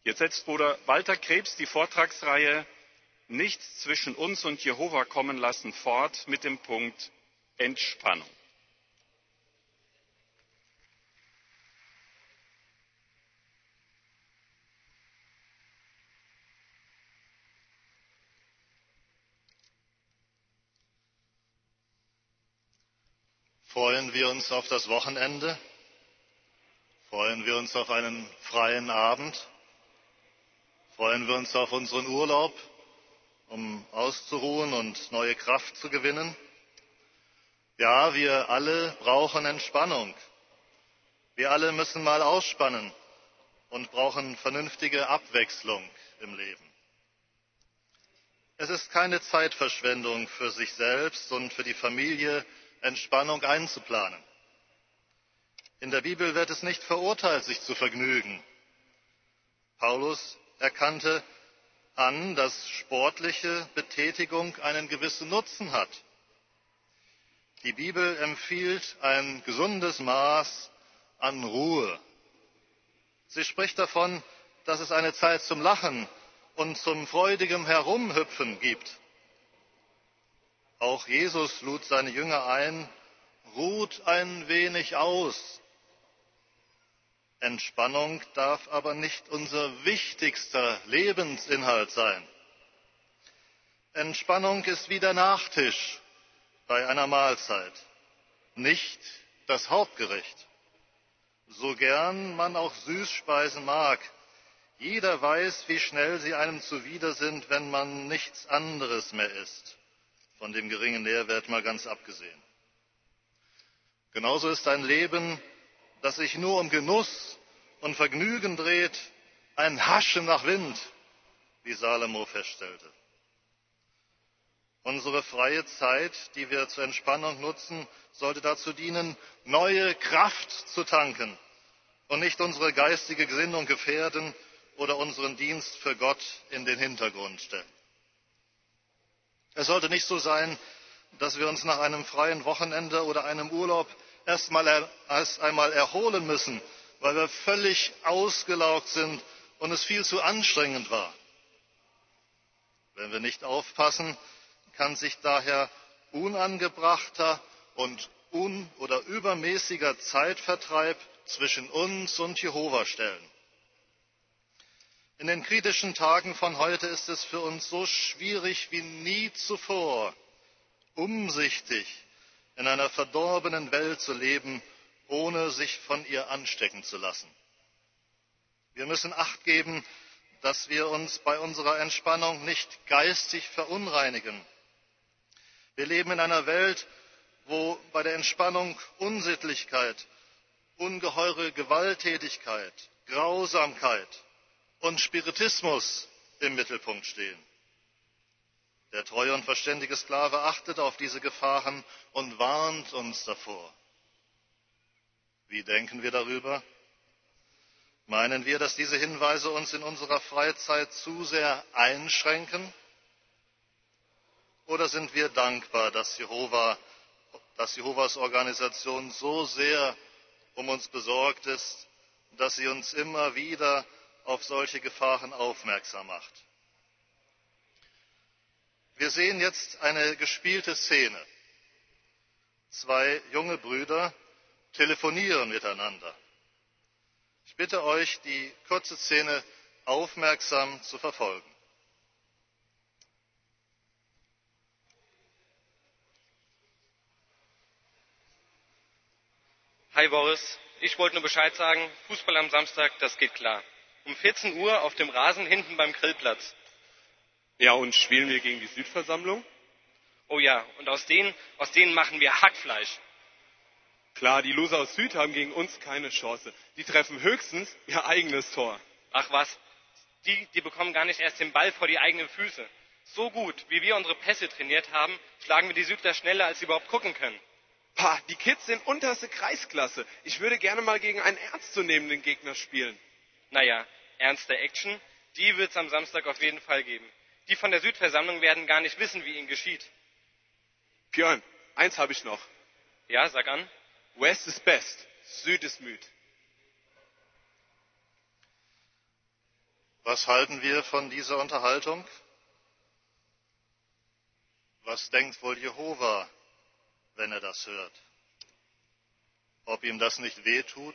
Jetzt setzt Bruder Walter Krebs die Vortragsreihe Nichts zwischen uns und Jehova kommen lassen fort mit dem Punkt Entspannung. Freuen wir uns auf das Wochenende? Freuen wir uns auf einen freien Abend? Freuen wir uns auf unseren Urlaub, um auszuruhen und neue Kraft zu gewinnen? Ja, wir alle brauchen Entspannung. Wir alle müssen mal ausspannen und brauchen vernünftige Abwechslung im Leben. Es ist keine Zeitverschwendung für sich selbst und für die Familie, Entspannung einzuplanen. In der Bibel wird es nicht verurteilt, sich zu vergnügen. Paulus erkannte an, dass sportliche Betätigung einen gewissen Nutzen hat. Die Bibel empfiehlt ein gesundes Maß an Ruhe. Sie spricht davon, dass es eine Zeit zum Lachen und zum freudigen Herumhüpfen gibt. Auch Jesus lud seine Jünger ein, ruht ein wenig aus. Entspannung darf aber nicht unser wichtigster Lebensinhalt sein. Entspannung ist wie der Nachtisch bei einer Mahlzeit, nicht das Hauptgericht. So gern man auch Süßspeisen mag, jeder weiß, wie schnell sie einem zuwider sind, wenn man nichts anderes mehr isst. Von dem geringen Nährwert mal ganz abgesehen. Genauso ist ein Leben, das sich nur um Genuss und Vergnügen dreht, ein Haschen nach Wind, wie Salomo feststellte. Unsere freie Zeit, die wir zur Entspannung nutzen, sollte dazu dienen, neue Kraft zu tanken und nicht unsere geistige Gesinnung gefährden oder unseren Dienst für Gott in den Hintergrund stellen. Es sollte nicht so sein, dass wir uns nach einem freien Wochenende oder einem Urlaub erst einmal erholen müssen, weil wir völlig ausgelaugt sind und es viel zu anstrengend war. Wenn wir nicht aufpassen, kann sich daher unangebrachter und oder übermäßiger Zeitvertreib zwischen uns und Jehova stellen. In den kritischen Tagen von heute ist es für uns so schwierig wie nie zuvor, umsichtig in einer verdorbenen Welt zu leben, ohne sich von ihr anstecken zu lassen. Wir müssen Acht geben, dass wir uns bei unserer Entspannung nicht geistig verunreinigen. Wir leben in einer Welt, wo bei der Entspannung Unsittlichkeit, ungeheure Gewalttätigkeit, Grausamkeit und Spiritismus im Mittelpunkt stehen. Der treue und verständige Sklave achtet auf diese Gefahren und warnt uns davor. Wie denken wir darüber? Meinen wir, dass diese Hinweise uns in unserer Freizeit zu sehr einschränken? Oder sind wir dankbar, dass Jehovas Organisation so sehr um uns besorgt ist, dass sie uns immer wieder auf solche Gefahren aufmerksam macht? Wir sehen jetzt eine gespielte Szene. Zwei junge Brüder telefonieren miteinander. Ich bitte euch, die kurze Szene aufmerksam zu verfolgen. Hi Boris, ich wollte nur Bescheid sagen, Fußball am Samstag, das geht klar. Um 14 Uhr auf dem Rasen hinten beim Grillplatz. Ja, und spielen wir gegen die Südversammlung? Oh ja, und aus denen machen wir Hackfleisch. Klar, die Loser aus Süd haben gegen uns keine Chance. Die treffen höchstens ihr eigenes Tor. Ach was, die bekommen gar nicht erst den Ball vor die eigenen Füße. So gut, wie wir unsere Pässe trainiert haben, schlagen wir die Südler schneller, als sie überhaupt gucken können. Pah, die Kids sind unterste Kreisklasse. Ich würde gerne mal gegen einen ernstzunehmenden Gegner spielen. Naja, ernste Action, die wird's am Samstag auf jeden Fall geben. Die von der Südversammlung werden gar nicht wissen, wie ihnen geschieht. Björn, eins habe ich noch. Ja, sag an. West ist best, Süd ist müd. Was halten wir von dieser Unterhaltung? Was denkt wohl Jehova, wenn er das hört? Ob ihm das nicht wehtut?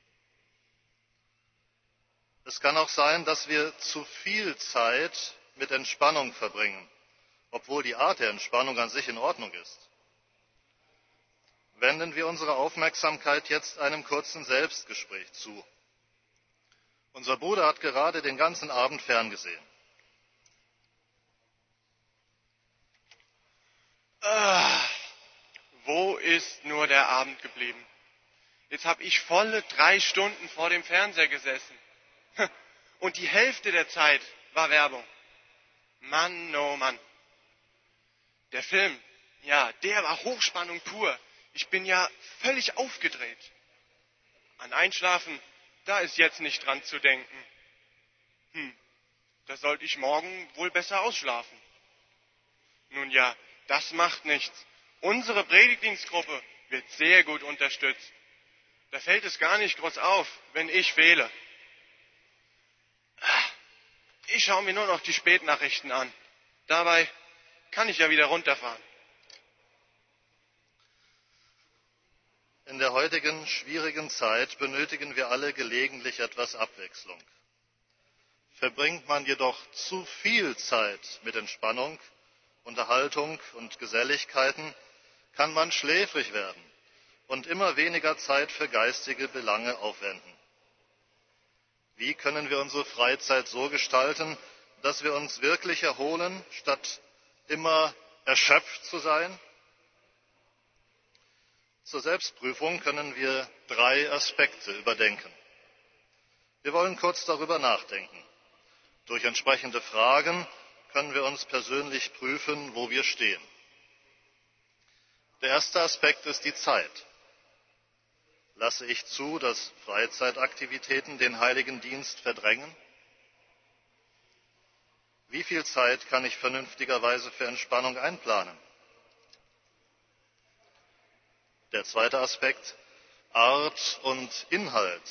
Es kann auch sein, dass wir zu viel Zeit mit Entspannung verbringen, obwohl die Art der Entspannung an sich in Ordnung ist. Wenden wir unsere Aufmerksamkeit jetzt einem kurzen Selbstgespräch zu. Unser Bruder hat gerade den ganzen Abend ferngesehen. Wo ist nur der Abend geblieben? Jetzt habe ich volle 3 Stunden vor dem Fernseher gesessen. Und die Hälfte der Zeit war Werbung. Mann, oh Mann. Der Film, ja, der war Hochspannung pur. Ich bin ja völlig aufgedreht. An Einschlafen, da ist jetzt nicht dran zu denken. Da sollte ich morgen wohl besser ausschlafen. Nun ja, das macht nichts. Unsere Predigtdienstgruppe wird sehr gut unterstützt. Da fällt es gar nicht groß auf, wenn ich fehle. Ich schaue mir nur noch die Spätnachrichten an. Dabei kann ich ja wieder runterfahren. In der heutigen schwierigen Zeit benötigen wir alle gelegentlich etwas Abwechslung. Verbringt man jedoch zu viel Zeit mit Entspannung, Unterhaltung und Geselligkeiten, kann man schläfrig werden und immer weniger Zeit für geistige Belange aufwenden. Wie können wir unsere Freizeit so gestalten, dass wir uns wirklich erholen, statt immer erschöpft zu sein? Zur Selbstprüfung können wir 3 Aspekte überdenken. Wir wollen kurz darüber nachdenken. Durch entsprechende Fragen können wir uns persönlich prüfen, wo wir stehen. Der erste Aspekt ist die Zeit. Lasse ich zu, dass Freizeitaktivitäten den heiligen Dienst verdrängen? Wie viel Zeit kann ich vernünftigerweise für Entspannung einplanen? Der zweite Aspekt, Art und Inhalt.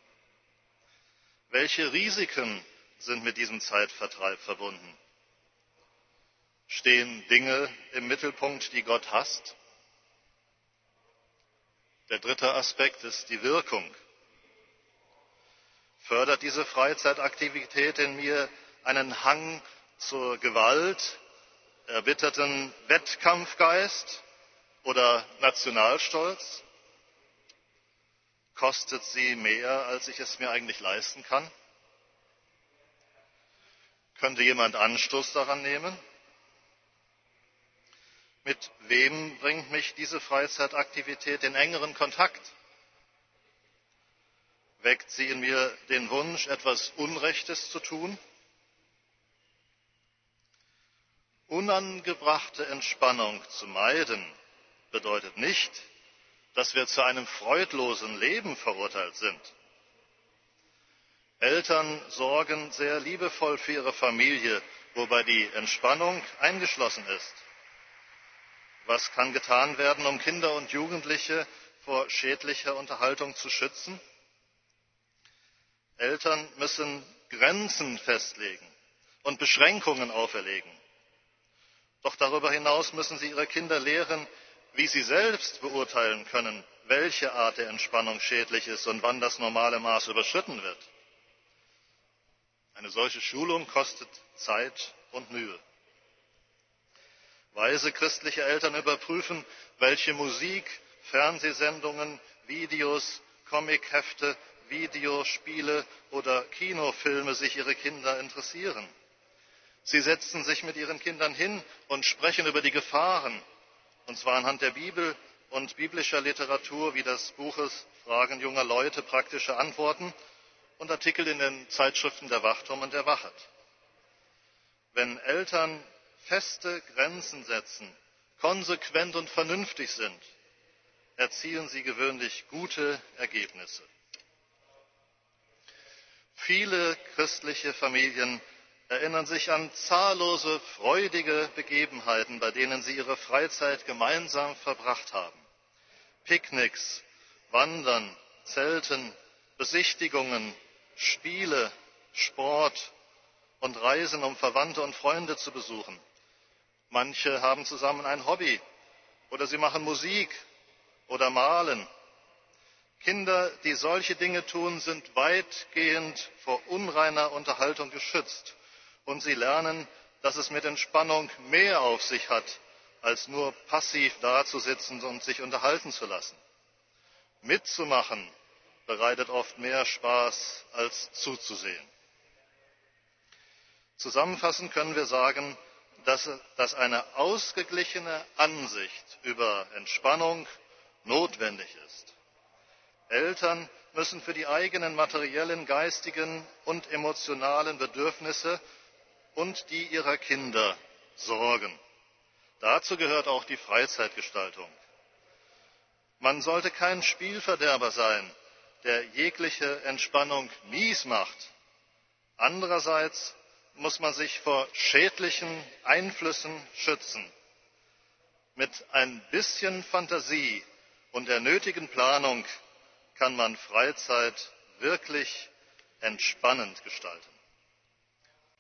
Welche Risiken sind mit diesem Zeitvertreib verbunden? Stehen Dinge im Mittelpunkt, die Gott hasst? Der dritte Aspekt ist die Wirkung. Fördert diese Freizeitaktivität in mir einen Hang zur Gewalt, erbitterten Wettkampfgeist oder Nationalstolz? Kostet sie mehr, als ich es mir eigentlich leisten kann? Könnte jemand Anstoß daran nehmen? Mit wem bringt mich diese Freizeitaktivität in engeren Kontakt? Weckt sie in mir den Wunsch, etwas Unrechtes zu tun? Unangebrachte Entspannung zu meiden bedeutet nicht, dass wir zu einem freudlosen Leben verurteilt sind. Eltern sorgen sehr liebevoll für ihre Familie, wobei die Entspannung eingeschlossen ist. Was kann getan werden, um Kinder und Jugendliche vor schädlicher Unterhaltung zu schützen? Eltern müssen Grenzen festlegen und Beschränkungen auferlegen. Doch darüber hinaus müssen sie ihre Kinder lehren, wie sie selbst beurteilen können, welche Art der Entspannung schädlich ist und wann das normale Maß überschritten wird. Eine solche Schulung kostet Zeit und Mühe. Weise christliche Eltern überprüfen, welche Musik, Fernsehsendungen, Videos, Comichefte, Videospiele oder Kinofilme sich ihre Kinder interessieren. Sie setzen sich mit ihren Kindern hin und sprechen über die Gefahren, und zwar anhand der Bibel und biblischer Literatur wie des Buches Fragen junger Leute, praktische Antworten und Artikel in den Zeitschriften der Wachturm und der Wachet. Wenn Eltern feste Grenzen setzen, konsequent und vernünftig sind, erzielen sie gewöhnlich gute Ergebnisse. Viele christliche Familien erinnern sich an zahllose freudige Begebenheiten, bei denen sie ihre Freizeit gemeinsam verbracht haben. Picknicks, Wandern, Zelten, Besichtigungen, Spiele, Sport und reisen, um Verwandte und Freunde zu besuchen. Manche haben zusammen ein Hobby oder sie machen Musik oder malen. Kinder, die solche Dinge tun, sind weitgehend vor unreiner Unterhaltung geschützt und sie lernen, dass es mit Entspannung mehr auf sich hat, als nur passiv dazusitzen und sich unterhalten zu lassen. Mitzumachen bereitet oft mehr Spaß als zuzusehen. Zusammenfassend können wir sagen, dass eine ausgeglichene Ansicht über Entspannung notwendig ist. Eltern müssen für die eigenen materiellen, geistigen und emotionalen Bedürfnisse und die ihrer Kinder sorgen. Dazu gehört auch die Freizeitgestaltung. Man sollte kein Spielverderber sein, der jegliche Entspannung mies macht. Andererseits muss man sich vor schädlichen Einflüssen schützen. Mit ein bisschen Fantasie und der nötigen Planung kann man Freizeit wirklich entspannend gestalten.